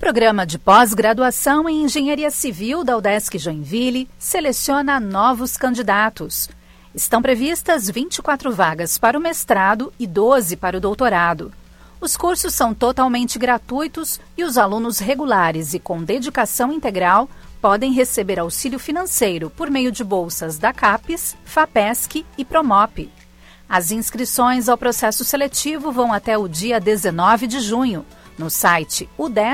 programa de pós-graduação em Engenharia Civil da UDESC Joinville seleciona novos candidatos. Estão previstas 24 vagas para o mestrado e 12 para o doutorado. Os cursos são totalmente gratuitos e os alunos regulares e com dedicação integral podem receber auxílio financeiro por meio de bolsas da CAPES, FAPESC e Promop. As inscrições ao processo seletivo vão até o dia 19 de junho, no site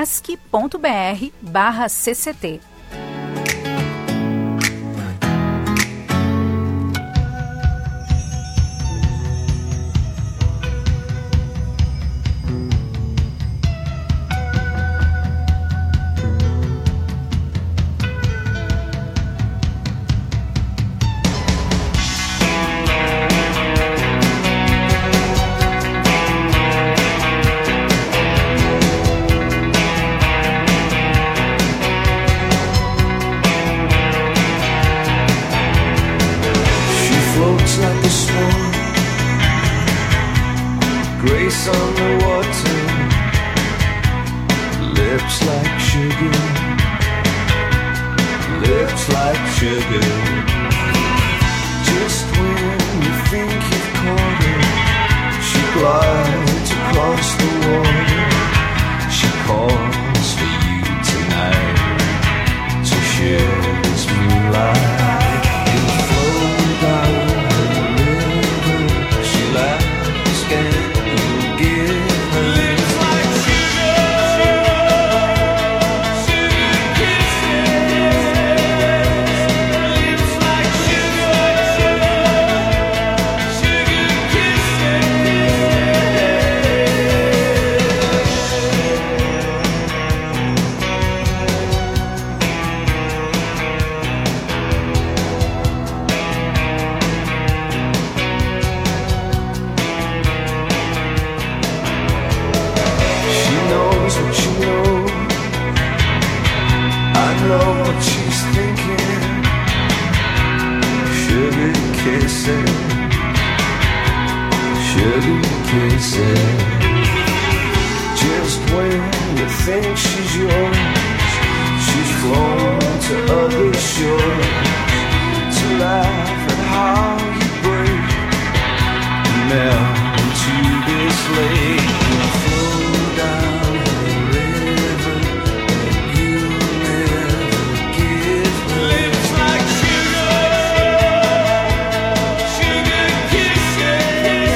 udesc.br/cct. Grace on the water, lips like sugar, lips like sugar. Just when you think you've caught her, she glides across the water. She calls for you tonight to share this moonlight. You flow down the river, she laughs and just when you think she's yours, she's flown to other shores to laugh at how you break and melt into this lake. You flow down the river and you never give her. Lips like sugar, sugar kisses.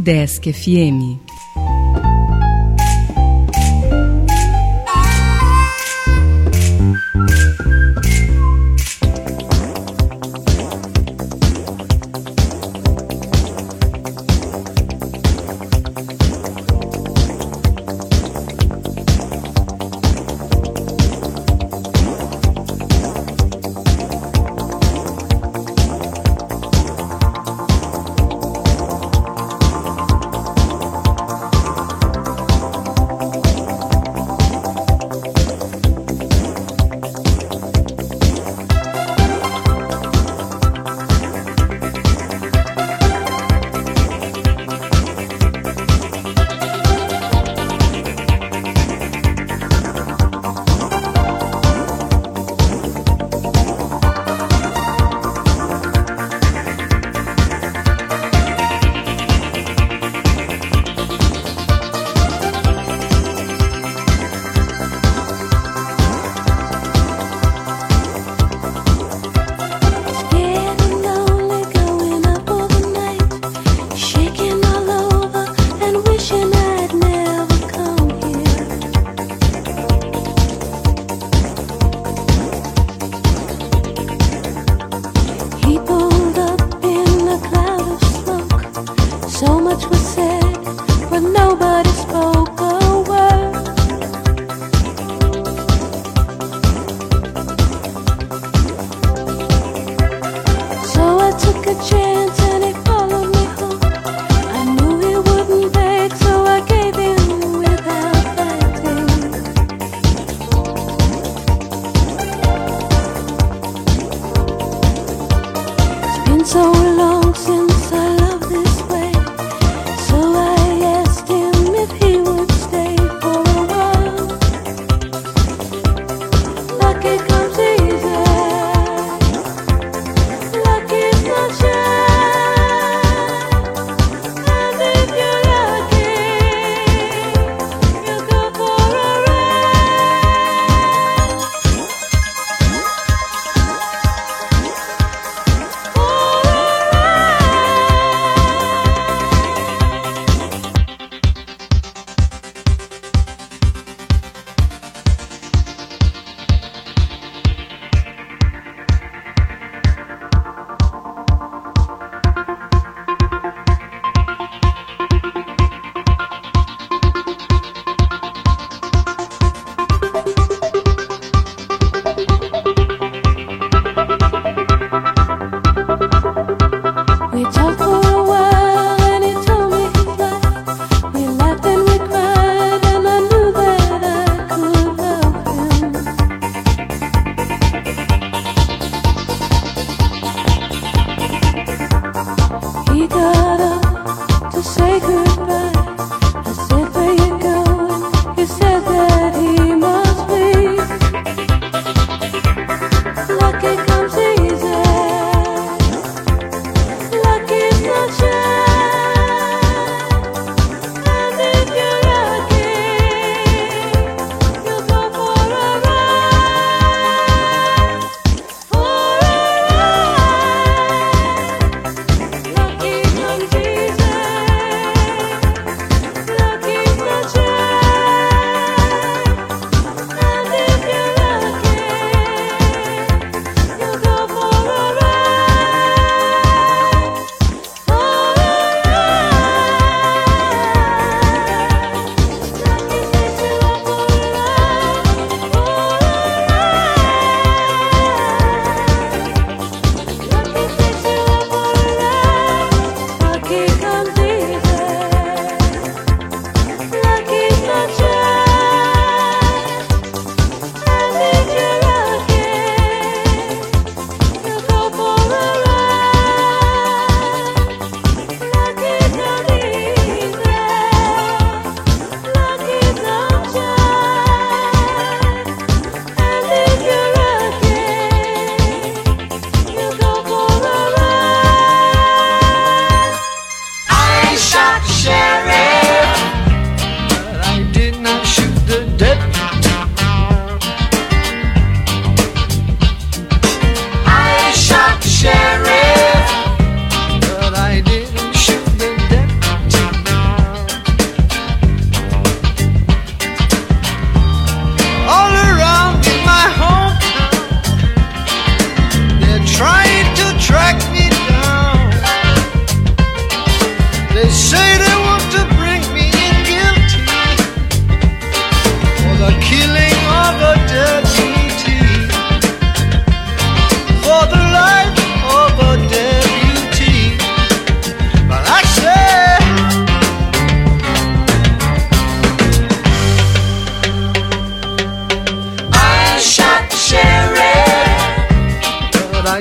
Udesc FM.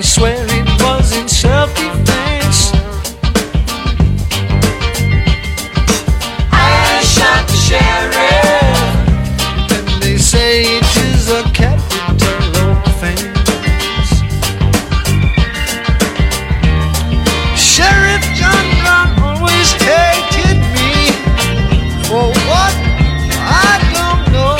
swear it was in self-defense. I shot the sheriff, and they say it is a capital offense. Sheriff John Brown always hated me for what I don't know.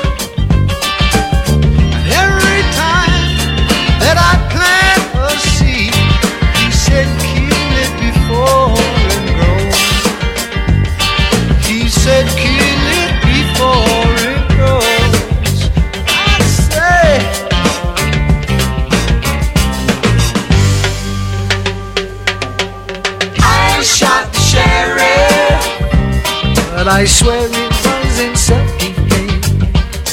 And every time that I plant a seed, he said kill it before it grows. He said kill it before it grows. I say I shot the sheriff, but I swear it was in self-defense.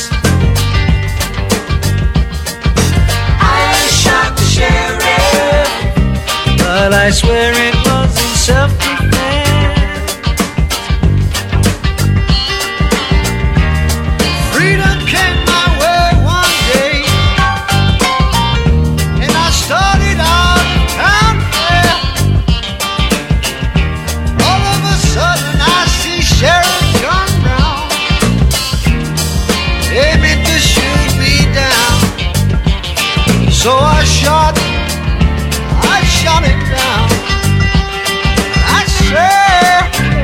I shot the sheriff, but I swear it was in self-defense. Freedom came my way one day, and I started out town fair. All of a sudden I see Sheriff John Brown aiming to shoot me down. So I shot him down. I swear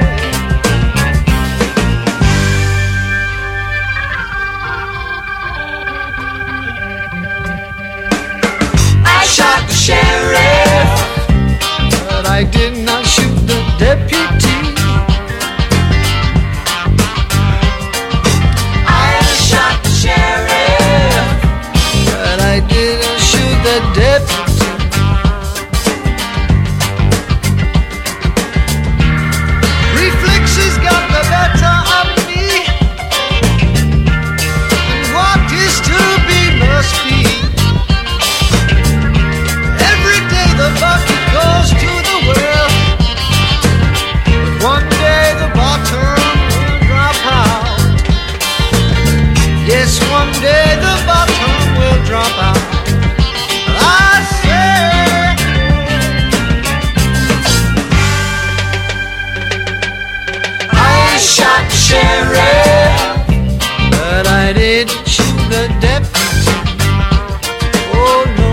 I shot the sheriff, but I did not shoot the deputy. I shot the sheriff, but I didn't shoot the deputy. Reflexes got the better of me, and what is to be must be. Every day the bucket goes to the well, but one day the bottom will drop out. Yes, one day the bottom will drop out. I say I shot the sheriff, but I didn't shoot the deputy. Oh no,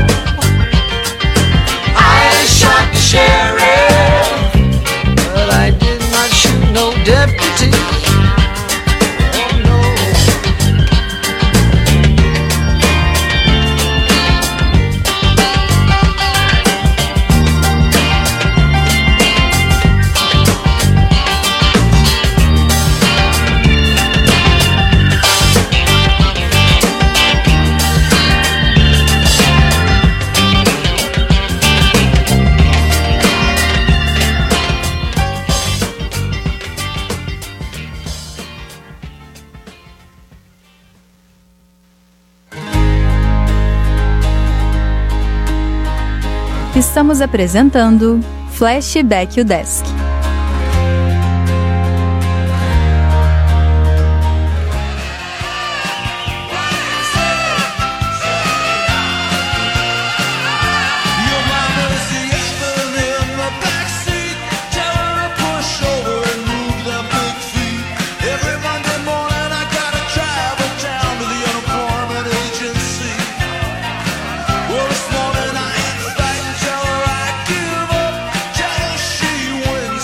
I shot the sheriff, but I did not shoot no deputy. Oh no. Estamos apresentando Flashback Desk. Well, this morning I ain't fighting, tell her I give up, tell her she wins.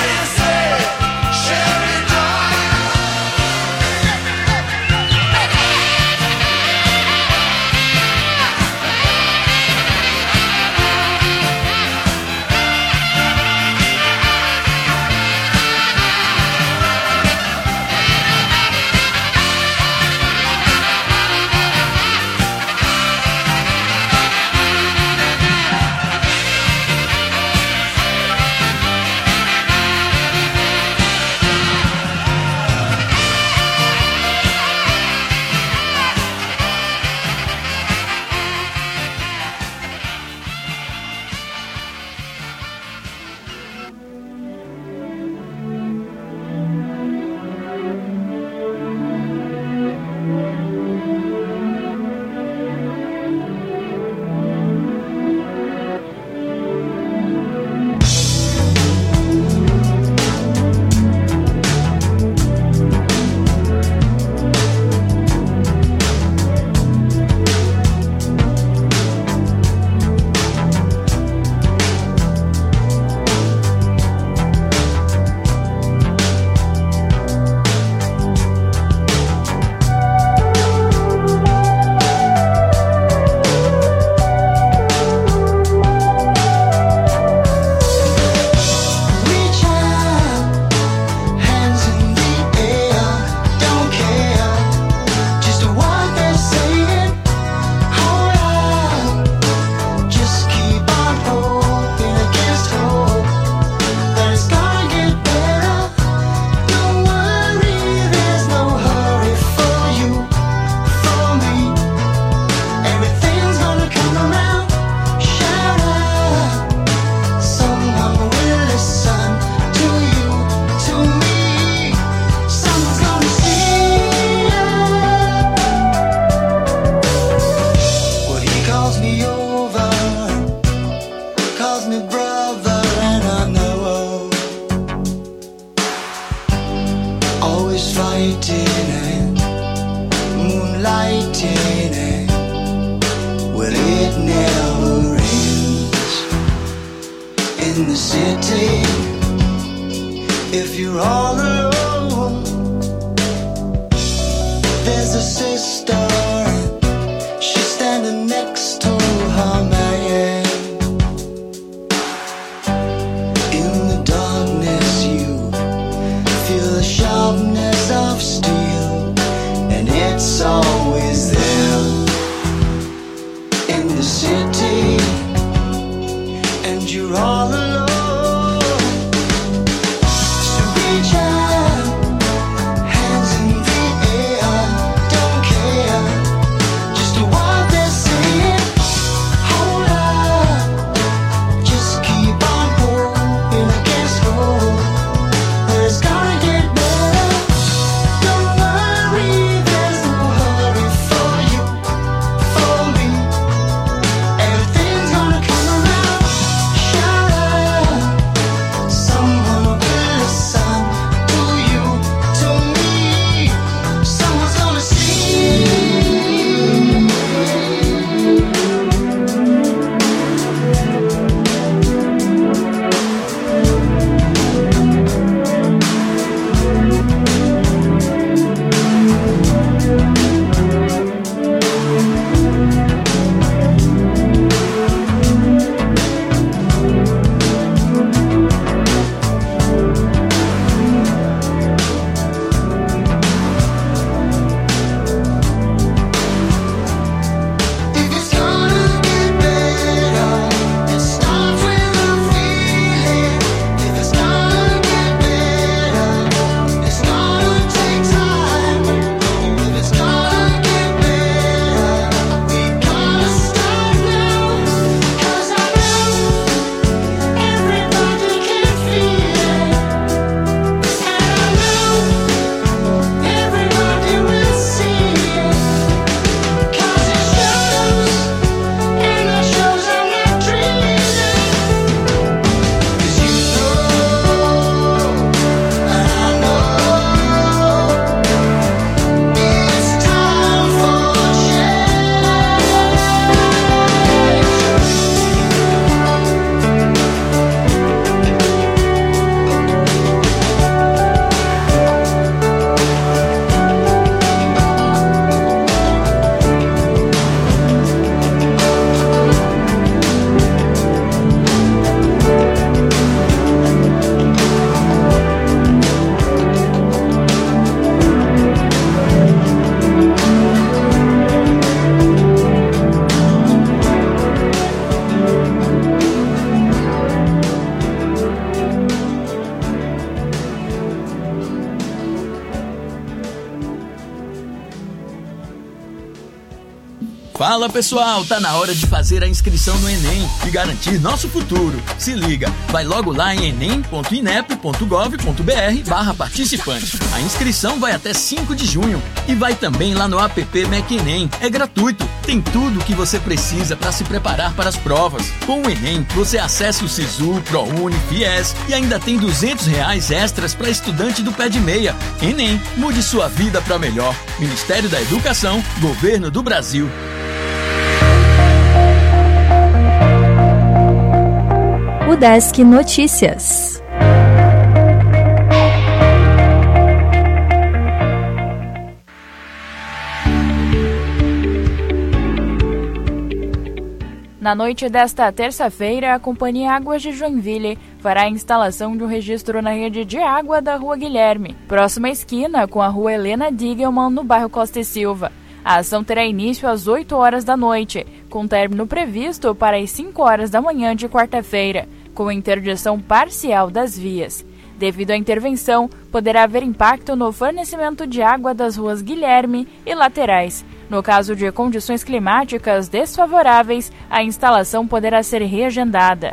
Hands in the air, don't care. Fala pessoal, tá na hora de fazer a inscrição no Enem e garantir nosso futuro. Se liga, vai logo lá em enem.inep.gov.br/participante. A inscrição vai até 5 de junho e vai também lá no app MEC Enem. É gratuito, tem tudo o que você precisa para se preparar para as provas. Com o Enem, você acessa o Sisu, ProUni, FIES e ainda tem R$200 extras para estudante do pé de meia. Enem, mude sua vida para melhor. Ministério da Educação, Governo do Brasil. UDESC Notícias. Na noite desta terça-feira, a Companhia Águas de Joinville fará a instalação de um registro na rede de água da Rua Guilherme, próxima esquina com a Rua Helena Digelman, no bairro Costa e Silva. A ação terá início às 8 horas da noite, com término previsto para as 5 horas da manhã de quarta-feira, com interdição parcial das vias. Devido à intervenção, poderá haver impacto no fornecimento de água das ruas Guilherme e laterais. No caso de condições climáticas desfavoráveis, a instalação poderá ser reagendada.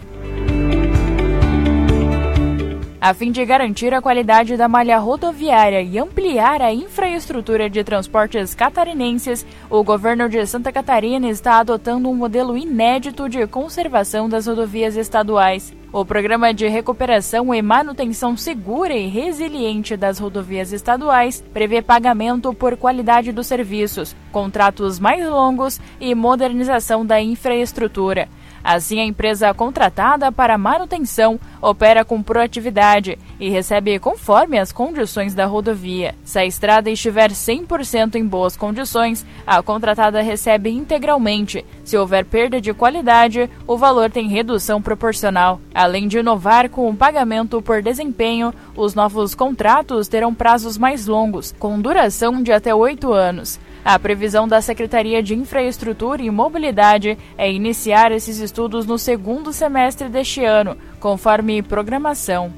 A fim de garantir a qualidade da malha rodoviária e ampliar a infraestrutura de transportes catarinenses, o governo de Santa Catarina está adotando um modelo inédito de conservação das rodovias estaduais. O Programa de Recuperação e Manutenção Segura e Resiliente das Rodovias Estaduais prevê pagamento por qualidade dos serviços, contratos mais longos e modernização da infraestrutura. Assim, a empresa contratada para manutenção opera com proatividade e recebe conforme as condições da rodovia. Se a estrada estiver 100% em boas condições, a contratada recebe integralmente. Se houver perda de qualidade, o valor tem redução proporcional. Além de inovar com o pagamento por desempenho, os novos contratos terão prazos mais longos, com duração de até 8 anos. A previsão da Secretaria de Infraestrutura e Mobilidade é iniciar esses estudos no segundo semestre deste ano, conforme programação.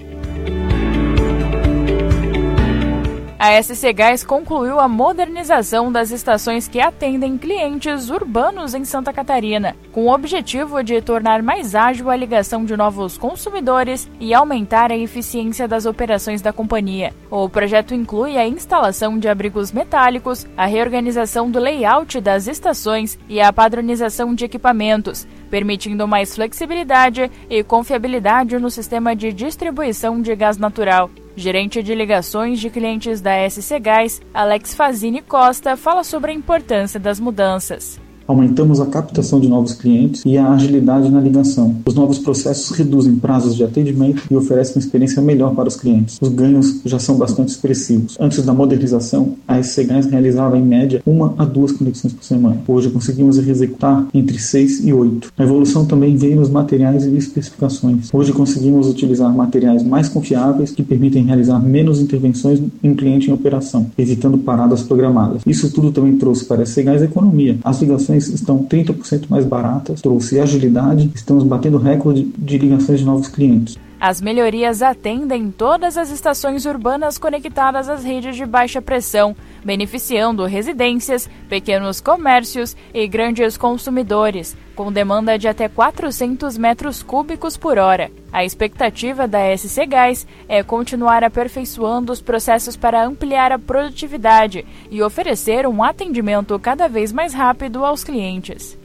A SC Gás concluiu a modernização das estações que atendem clientes urbanos em Santa Catarina, com o objetivo de tornar mais ágil a ligação de novos consumidores e aumentar a eficiência das operações da companhia. O projeto inclui a instalação de abrigos metálicos, a reorganização do layout das estações e a padronização de equipamentos, permitindo mais flexibilidade e confiabilidade no sistema de distribuição de gás natural. Gerente de ligações de clientes da SC Gás, Alex Fazini Costa, fala sobre a importância das mudanças. Aumentamos a captação de novos clientes e a agilidade na ligação. Os novos processos reduzem prazos de atendimento e oferecem uma experiência melhor para os clientes. Os ganhos já são bastante expressivos. Antes da modernização, a SC Gás realizava em média 1 a 2 conexões por semana. Hoje conseguimos executar entre 6 e 8. A evolução também veio nos materiais e especificações. Hoje conseguimos utilizar materiais mais confiáveis que permitem realizar menos intervenções em cliente em operação, evitando paradas programadas. Isso tudo também trouxe para a SC Gás economia. As ligações estão 30% mais baratas, trouxe agilidade, estamos batendo recorde de ligações de novos clientes. As melhorias atendem todas as estações urbanas conectadas às redes de baixa pressão, beneficiando residências, pequenos comércios e grandes consumidores, com demanda de até 400 metros cúbicos por hora. A expectativa da SC Gás é continuar aperfeiçoando os processos para ampliar a produtividade e oferecer um atendimento cada vez mais rápido aos clientes.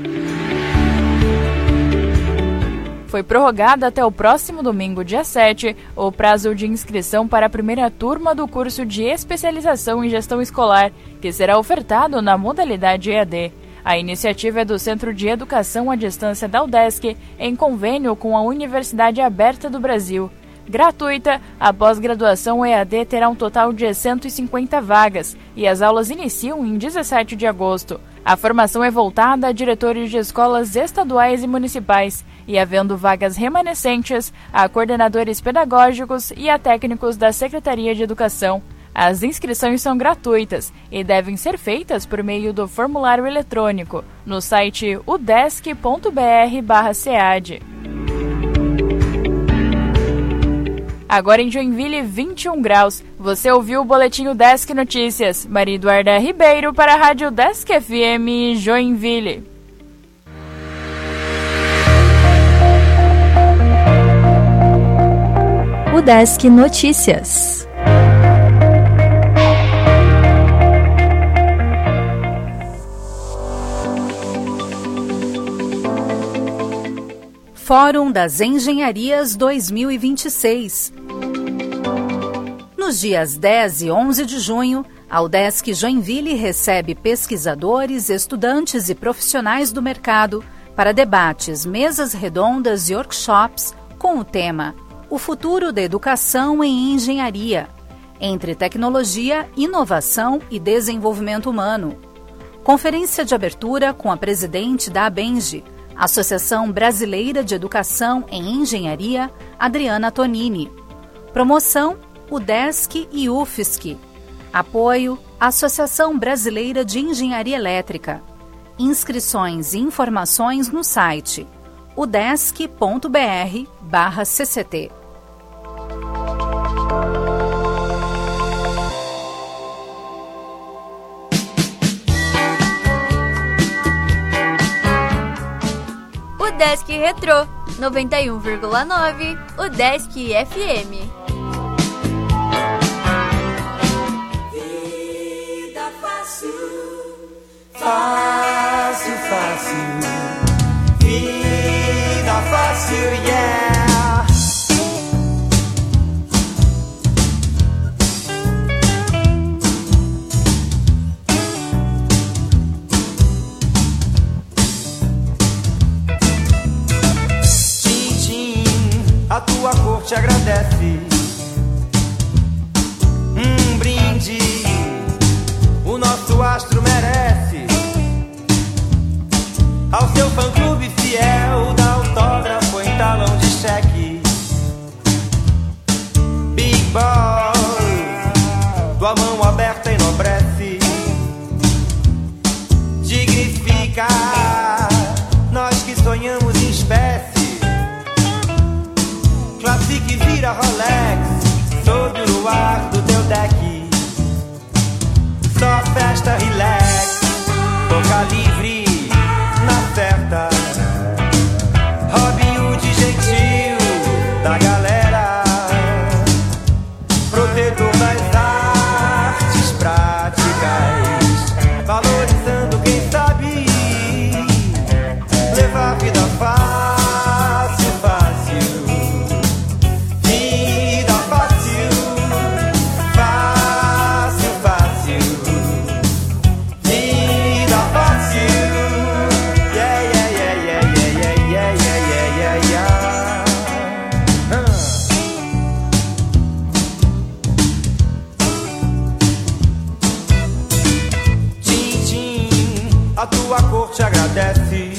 Foi prorrogado até o próximo domingo, dia 7, o prazo de inscrição para a primeira turma do curso de especialização em gestão escolar, que será ofertado na modalidade EAD. A iniciativa é do Centro de Educação à Distância da UDESC, em convênio com a Universidade Aberta do Brasil. Gratuita, a pós-graduação EAD terá um total de 150 vagas e as aulas iniciam em 17 de agosto. A formação é voltada a diretores de escolas estaduais e municipais e, havendo vagas remanescentes, a coordenadores pedagógicos e a técnicos da Secretaria de Educação. As inscrições são gratuitas e devem ser feitas por meio do formulário eletrônico no site udesc.br/cead. Agora em Joinville, 21 graus. Você ouviu o Boletim Udesc Notícias. Maria Eduarda Ribeiro para a Rádio Udesc FM Joinville. Udesc Notícias. Fórum das Engenharias 2026. Nos dias 10 e 11 de junho, a Udesc Joinville recebe pesquisadores, estudantes e profissionais do mercado para debates, mesas redondas e workshops com o tema O Futuro da Educação em Engenharia, entre tecnologia, inovação e desenvolvimento humano. Conferência de abertura com a presidente da ABENGE, Associação Brasileira de Educação em Engenharia, Adriana Tonini. Promoção, Udesc e UFSC. Apoio, Associação Brasileira de Engenharia Elétrica. Inscrições e informações no site udesc.br/cct. Udesc Retrô 91,9, Udesc FM. Vida fácil, fácil, fácil. Vida fácil, yeah. A tua cor te agradece. Um brinde, o nosso astro merece. Ao seu fã-clube fiel, dá autógrafo em talão de cheque. Big Boss, tua mão aberta enobrece. Dignifica nós que sonhamos em espécie. Classique vira Rolex sob o luar do teu deck. Só festa, relax, boca livre na certa. Robin Hood gentil da galera, protetor das artes práticas, valorizando quem sabe levar a vida fácil. A tua cor te agradece.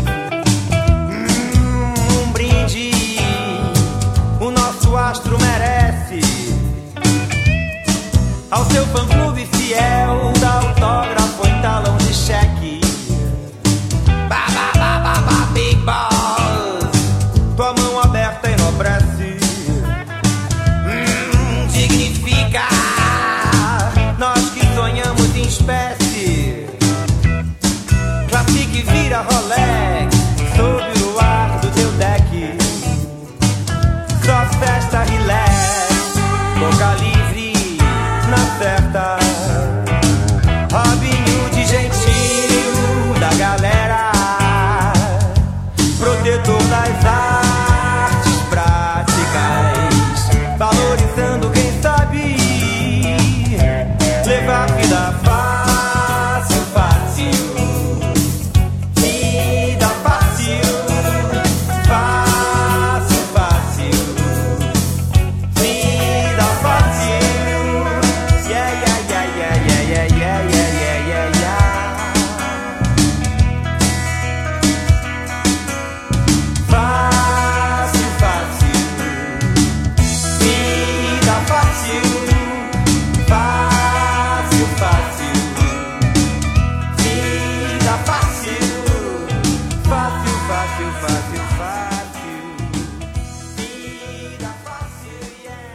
Um brinde, o nosso astro merece. Ao seu fã-clube fiel, dá autógrafo em talão de cheque. Ba, ba, ba, ba, ba, Big Boss, tua mão aberta enobrece. Dignifica nós que sonhamos em espécie. Classique vira Rolex sob o luar do teu deck. Só festa, relax, boca livre na certa. Robin Hood gentil da galera, protetor das artes práticas, valorizando quem sabe levar a vida fácil. Fácil, fácil, fácil. Vida fácil, yeah.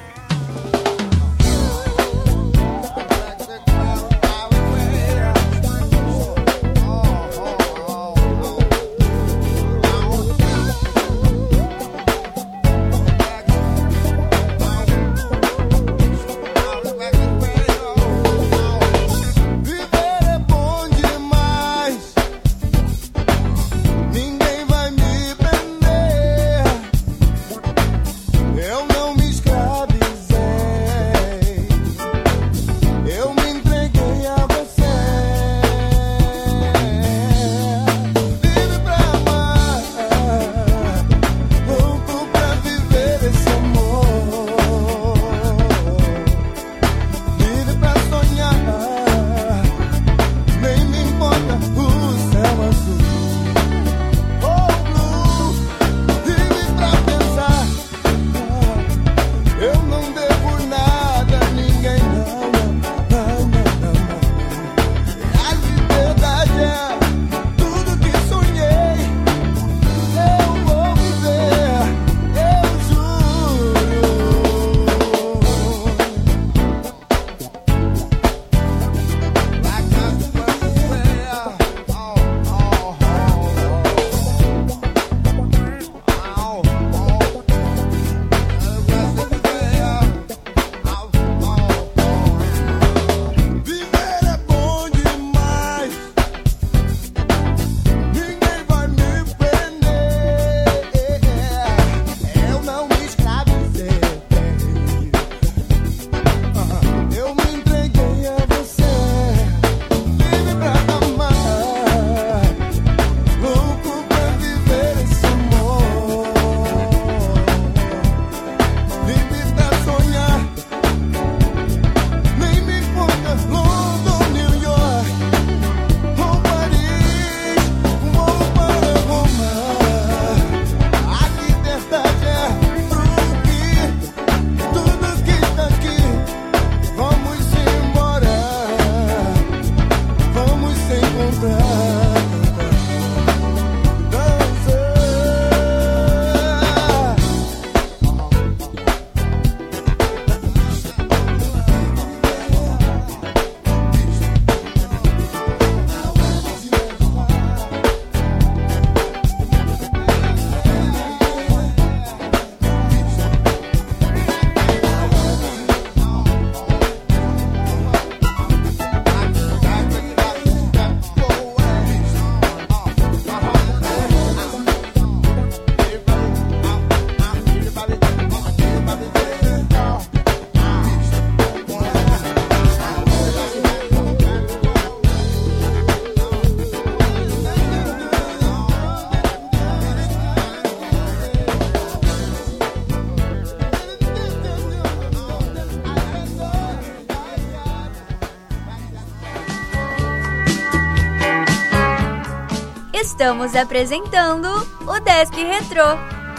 Estamos apresentando o Desk Retrô.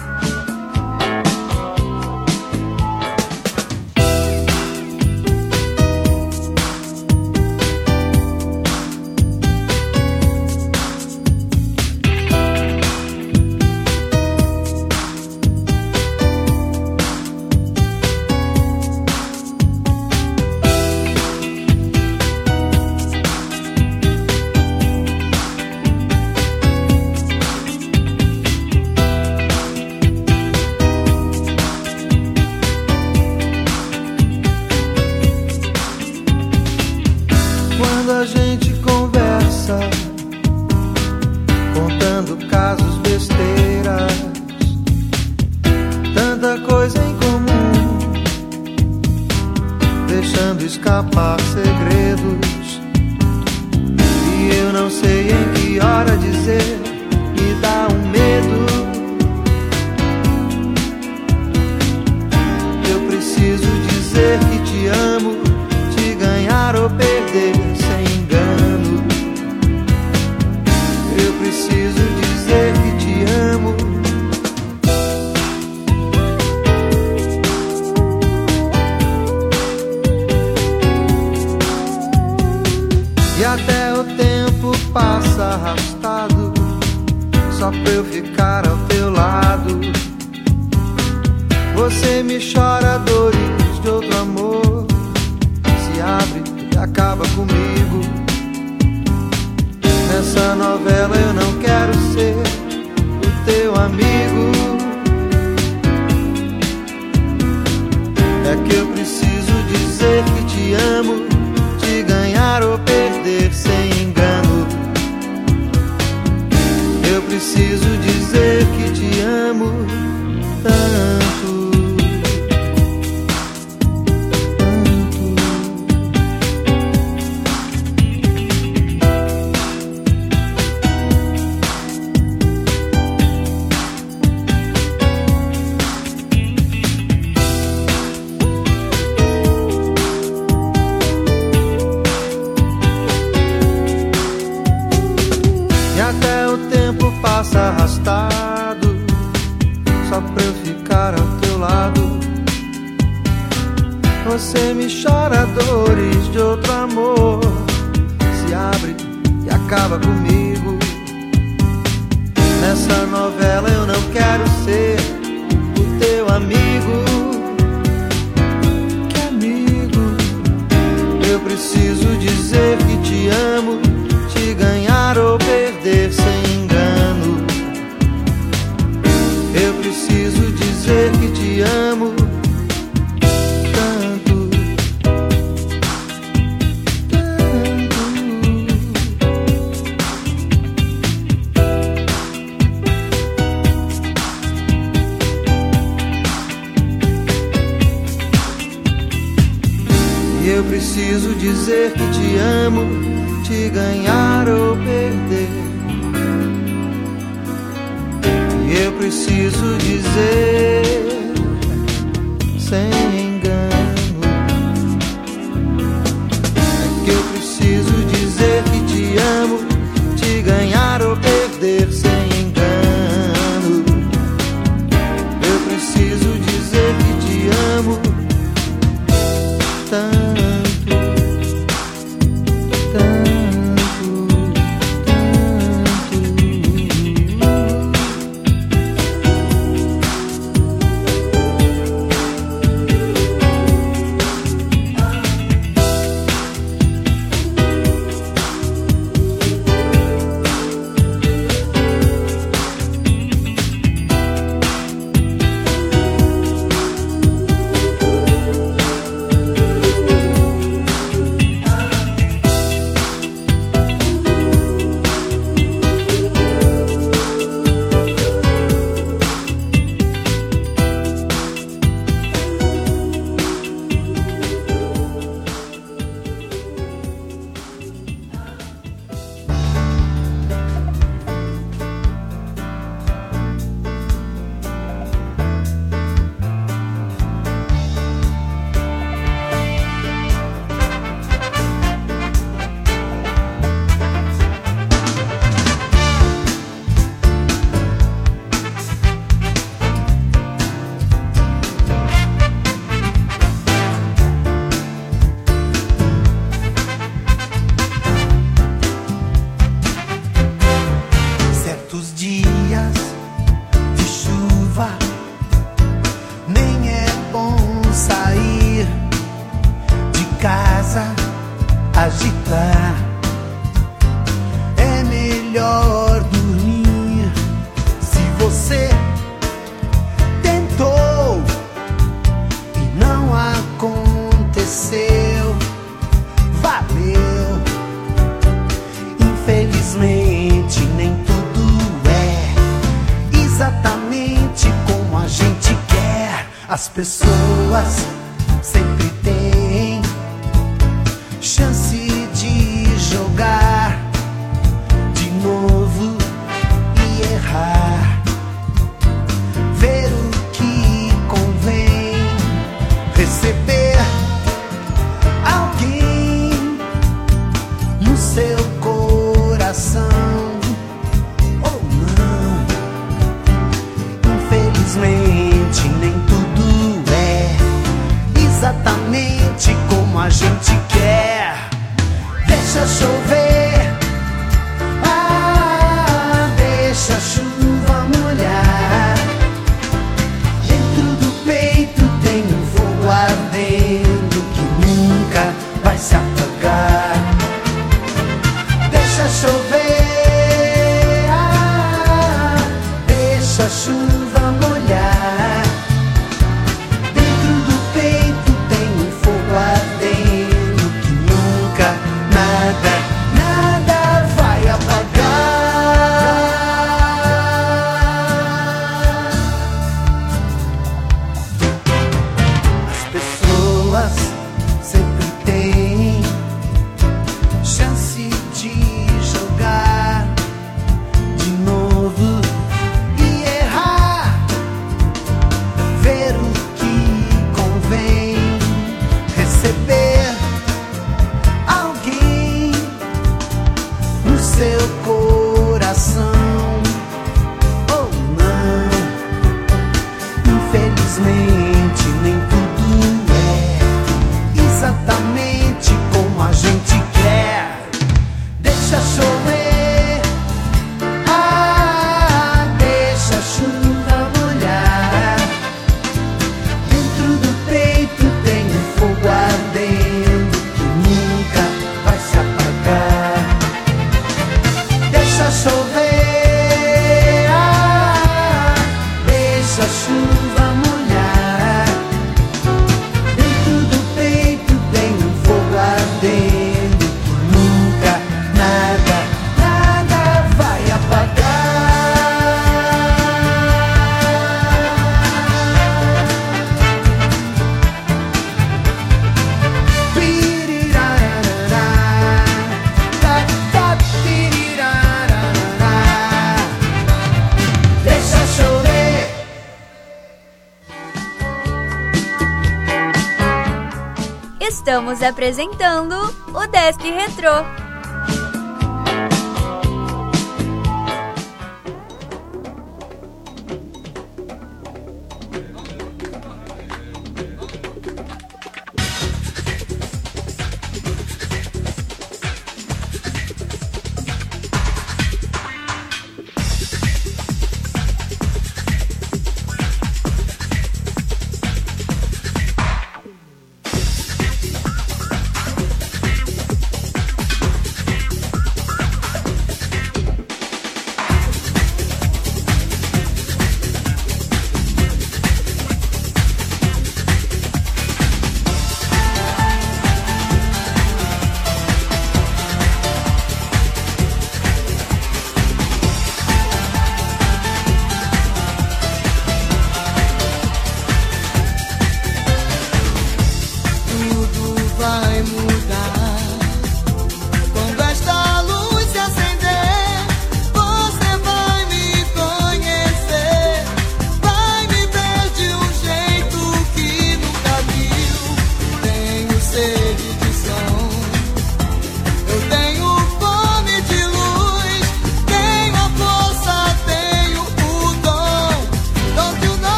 Quando a gente conversa, contando casos, besteiras, tanta coisa em comum, deixando escapar segredos, e eu não sei em que hora dizer, me dá um medo. Eu preciso dizer que te amo, te ganhar ou perder sem engano. Eu preciso dizer que te amo. E até o tempo passa arrastado, só pra eu ficar ao teu lado. Você me chora dores de outro amor, se abre e acaba comigo. Nessa novela eu não quero ser o teu amigo. É que eu preciso dizer que te amo, te ganhar ou perder sem engano. Eu preciso dizer que te amo tanto. Passa arrastado, só pra eu ficar ao teu lado. Você me chora dores de outro amor, se abre e acaba comigo. Nessa novela eu não quero ser o teu amigo. Que amigo? Eu preciso dizer que te amo, te ganhar ou perder sem engano. Eu preciso dizer que te amo tanto, tanto. E eu preciso dizer que te amo, te ganhar ou perder. Eu preciso dizer sem engano. É que eu preciso dizer que te amo, te ganhar ou perder sem engano. Eu preciso dizer que te amo tanto. casa agitar. É melhor dormir. Se você tentou e não aconteceu, valeu. Infelizmente nem tudo é exatamente como a gente quer. As pessoas sempre têm chance de jogar de novo e errar, ver o que convém, receber alguém no seu coração ou não. Infelizmente nem tudo é exatamente como a gente quer. Deixa chover, deixa a chuva molhar. Dentro do peito tem um fogo ardendo que nunca vai se apagar. Deixa chover, deixa a chuva molhar. Dentro do peito tem um fogo ardendo que nunca, nada vai apagar. As pessoas sempre têm chance de jogar de novo e errar, ver o que convém, receber alguém no seu coração ou não. Infelizmente nem tudo é exatamente como a gente quer. Deixa chover, deixa a chuva molhar. Dentro do peito tem um fogo ardendo que nunca vai se apagar. Deixa chover, deixa a chuva molhar. Dentro do peito tem um fogo ardendo que nunca, nada vai apagar. Pirirarará, pirirarará. Deixa chover. Estamos apresentando o Desk Retrô.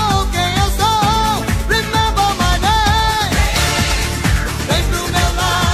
Vem pro meu lado.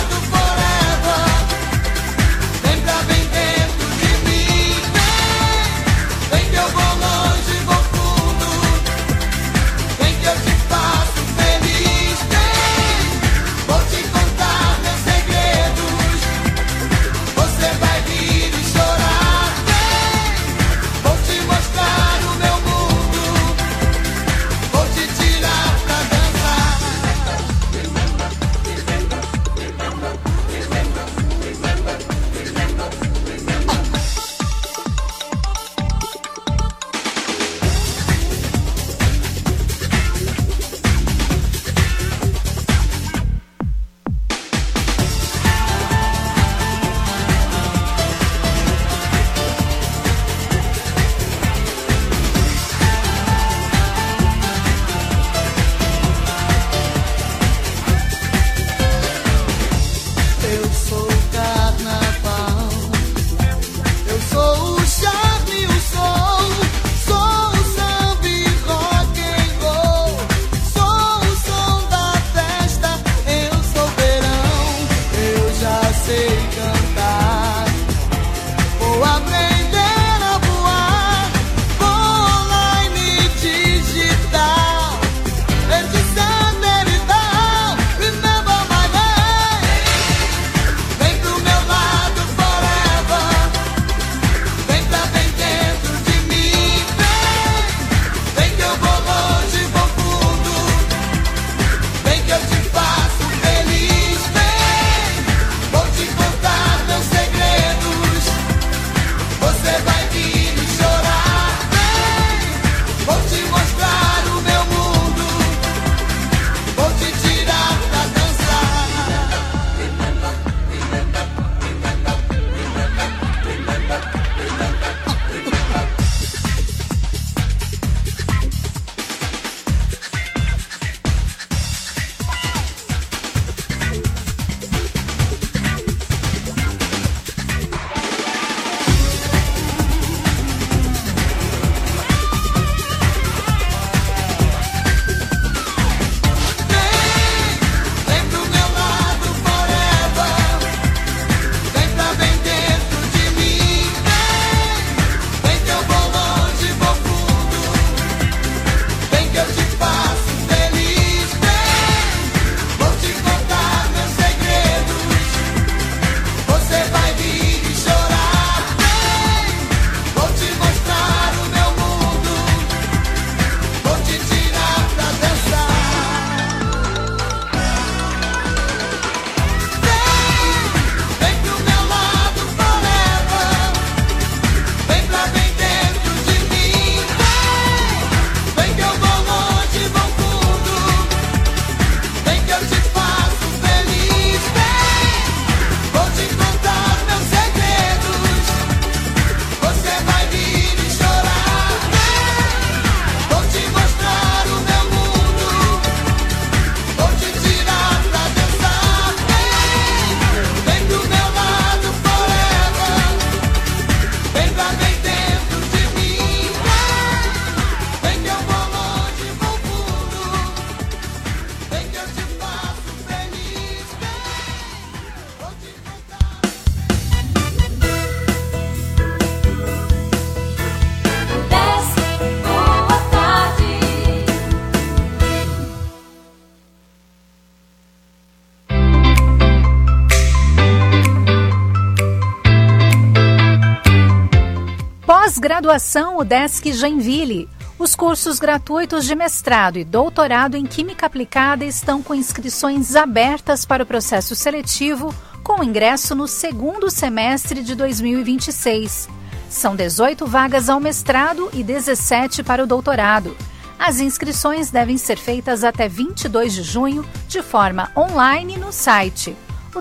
Pós-graduação UDESC Joinville. Os cursos gratuitos de mestrado e doutorado em Química Aplicada estão com inscrições abertas para o processo seletivo, com ingresso no segundo semestre de 2026. São 18 vagas ao mestrado e 17 para o doutorado. As inscrições devem ser feitas até 22 de junho, de forma online no site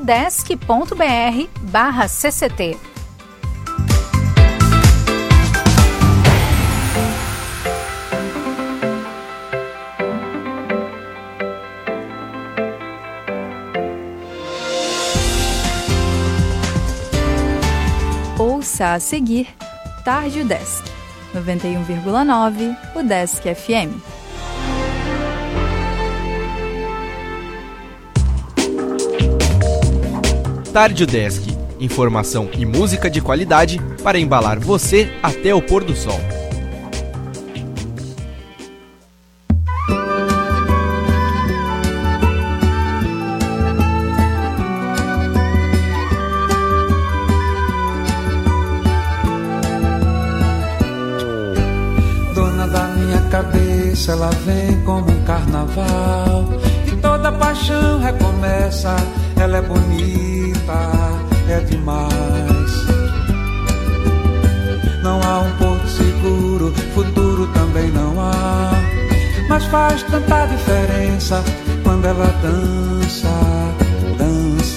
udesc.br/cct. Ouça a seguir Tarde UDESC, 91,9 UDESC FM. Tarde UDESC, informação e música de qualidade para embalar você até o pôr do sol. Ela vem como um carnaval e toda paixão recomeça. Ela é bonita, é demais. Não há um porto seguro, futuro também não há, mas faz tanta diferença quando ela dança.